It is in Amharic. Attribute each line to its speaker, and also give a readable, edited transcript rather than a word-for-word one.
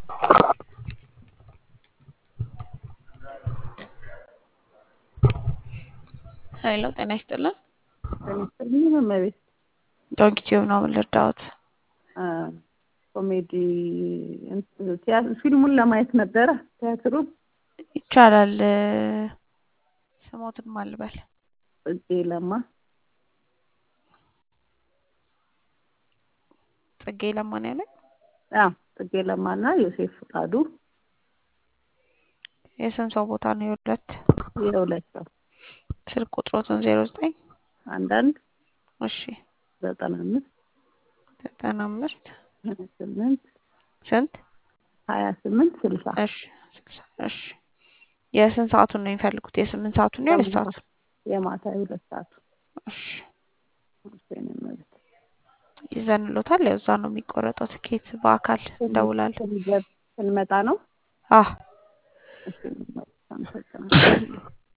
Speaker 1: ሄሎ ጤና ይስጥልን።
Speaker 2: ተነስተልኝ መቤት
Speaker 1: ዶንኪቲዮ ነው ልርዳዎት?
Speaker 2: ኮሜዲ ቲያትር ፊልሙን ለማየት ነበረ። ቲያትሩ
Speaker 1: ይቻላል። ስሞትን ማልበል
Speaker 2: ጽጌ ለማ
Speaker 1: ጽጌ ለማ ነው ያለኝ።
Speaker 2: ጽጌ ለማና ዮሴፍ ፍቃዱ።
Speaker 1: የስንት ሰው ቦታ ነው?
Speaker 2: የሁለት ሰው።
Speaker 1: ስልክ ቁጥሮትን 09
Speaker 2: 11
Speaker 1: እሺ
Speaker 2: 95
Speaker 1: 95
Speaker 2: 8
Speaker 1: ስንት
Speaker 2: 28 60
Speaker 1: እሺ 60 እሺ። የስንት ሰዓቱን ነው የሚፈልጉት? የስምንት ሰዓቱን ነው የሁለት ሰዓቱን?
Speaker 2: የማታ 2 ሰዓት።
Speaker 1: እሺ ይዘንሎታል። ያው እዛ ነው የሚቆረጠው ትኬት። በአካል እንደውላለን።
Speaker 2: ስንመጣ ነው።
Speaker 1: እሺ